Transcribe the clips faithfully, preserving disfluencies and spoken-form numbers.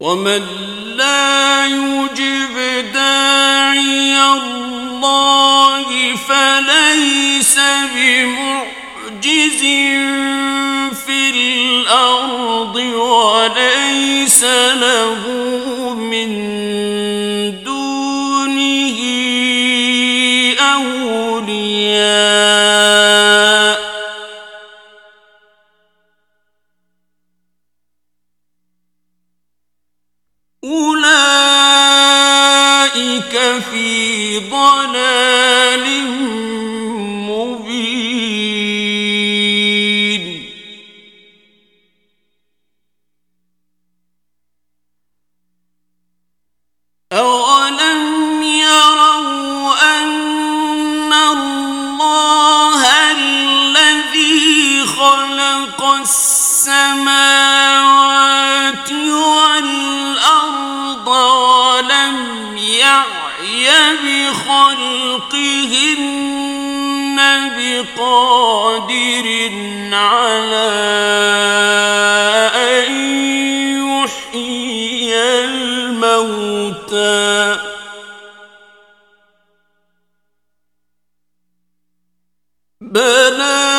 ومن لا يجب داعي الله فليس بمعجز في الأرض وليس له من دونه أولياء أولئك في ضلال مبين. أولم يروا أن الله الذي خلق السماوات والأرض ولم يعي بخلقهن بقادر على أن يحيي الموتى بلى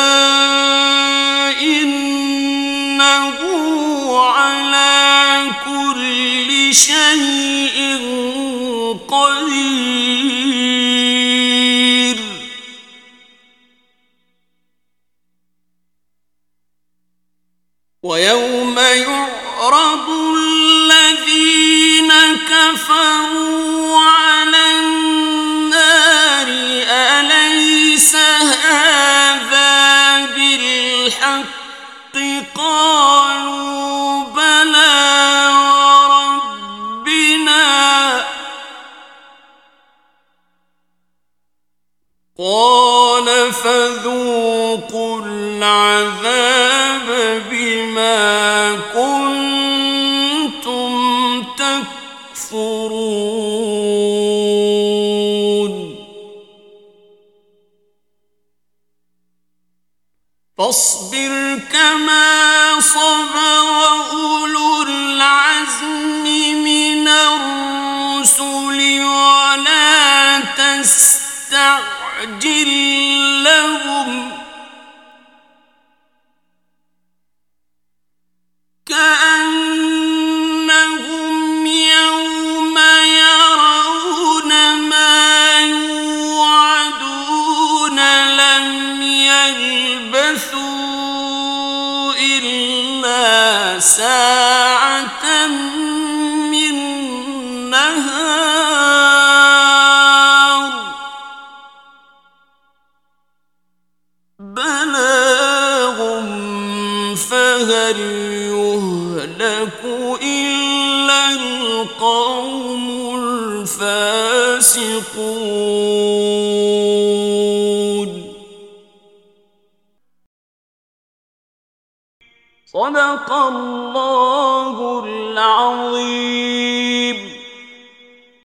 إنه على كل شيء قدير. ويوم يعرض الذين كفروا على النار أليس هذا بالحق قالوا بلى وربنا قال فذوقوا العذاب بما كنتم تكفرون. فاصبر كما صبر أولو العزم من الرسل ولا تستعجل لهم كأنهم يوم يرون ما يوعدون لم يلبثوا إلا ساعة من نهار بلاغ فهل يهلك إلا القوم الفاسقون. صدق الله العظيم.